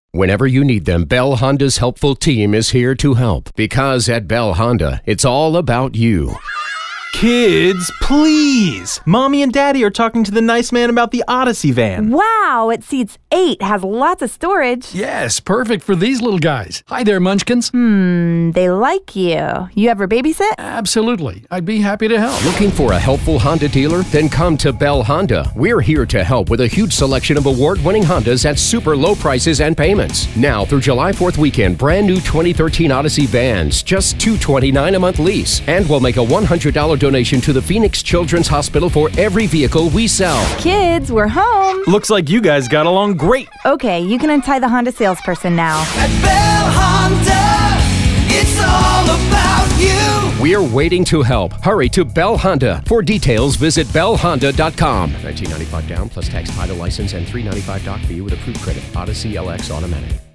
Whenever you need them, Bell Honda's helpful team is here to help. Because at Bell Honda, it's all about you. Kids, please! Mommy and Daddy are talking to the nice man about the Odyssey van. Wow, it seats 8, has lots of storage. Yes, perfect for these little guys. Hi there, Munchkins. They like you. You ever babysit? Absolutely. I'd be happy to help. Looking for a helpful Honda dealer? Then come to Bell Honda. We're here to help with a huge selection of award-winning Hondas at super low prices and payments. Now through July 4th weekend, brand new 2013 Odyssey vans, just $229 a month lease. And we'll make a $100 donation to the Phoenix Children's Hospital for every vehicle we sell. Kids, we're home. Looks like you guys got along great. Okay, you can untie the Honda salesperson now. At Bell Honda, it's all about you. We're waiting to help. Hurry to Bell Honda. For details, visit bellhonda.com. $19.95 down plus tax, title, license, and $395 doc fee with approved credit. Odyssey LX automatic.